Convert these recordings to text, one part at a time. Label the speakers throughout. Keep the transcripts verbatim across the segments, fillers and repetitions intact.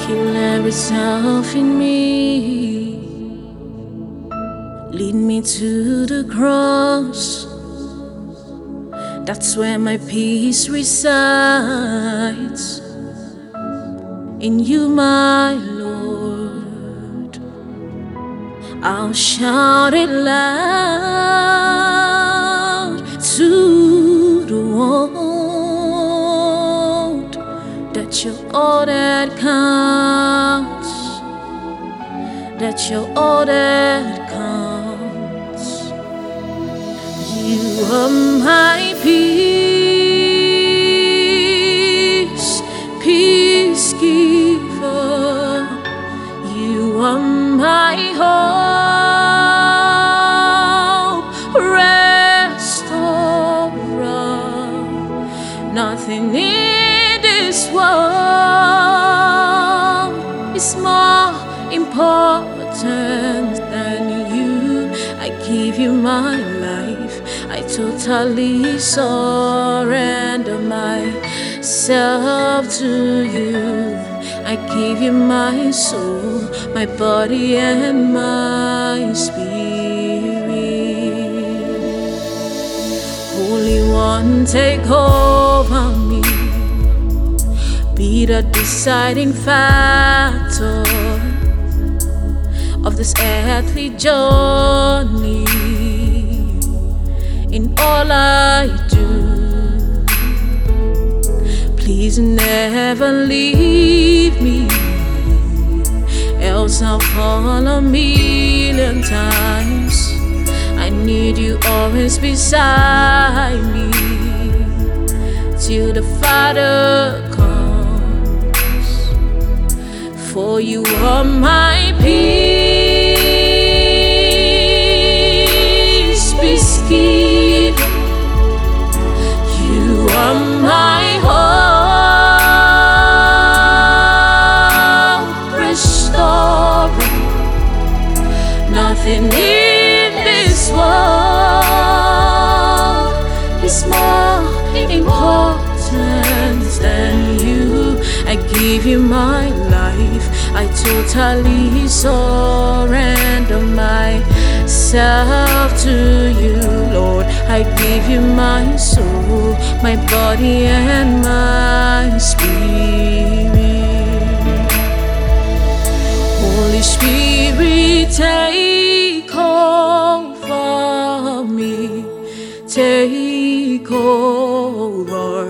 Speaker 1: Kill every self in me. Lead me to the cross. That's where my peace resides. In you, my Lord, I'll shout it loud to the world that you're all that counts, that you're all that counts. You are my peace, peace giver. You are my hope, restorer. Nothing in this world is more important than you. I give you my life. I totally surrender myself to you. I give you my soul, my body and my spirit. Holy One, take over me. Be the deciding factor of this earthly journey. In all I do, please never leave me, else I'll fall a million times. I need you always beside me till the Father comes. For you are my peace, peace giver. You are my hope, restorer. Nothing in this world is more important than you. I give you my life. I totally surrender myself to you, Lord. I give you my soul, my body and my spirit. Holy Spirit, take over me, take over.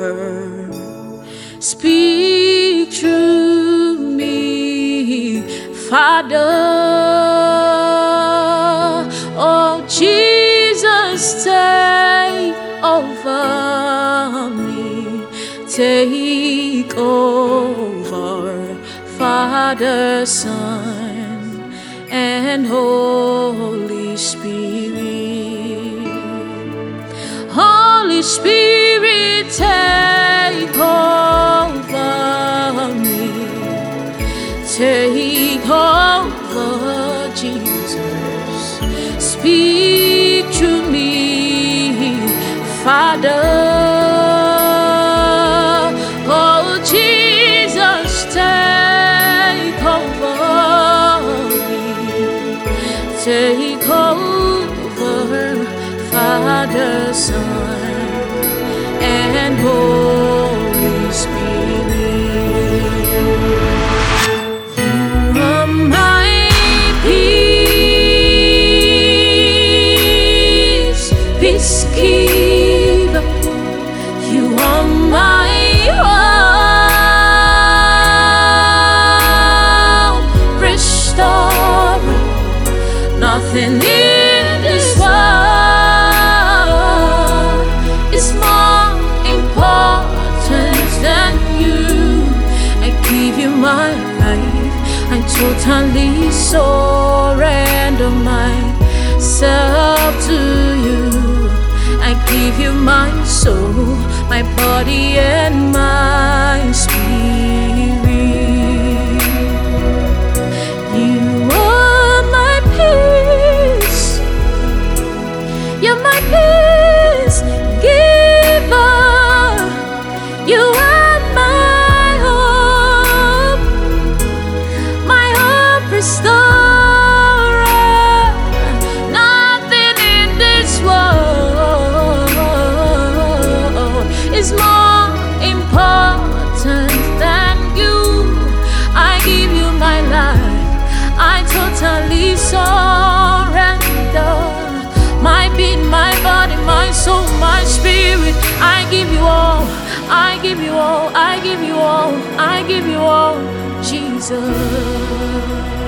Speaker 1: Speak through me, Father. Oh Jesus, take over me, take over, Father, Son, and Holy Spirit. Holy Spirit, take over me, take over, Jesus. Speak to me, Father. Oh Jesus, take over me, take over, Father, Son, and Holy Spirit. You are my peace, peace giver. You are my hope, restorer. Nothing in this world is more important than you. I give you my life. I totally surrender myself to you. I give you my soul, my body and my spirit. You are my peace, you're my peace giver. You are my hope, give you all, I give you all, I give you all, Jesus.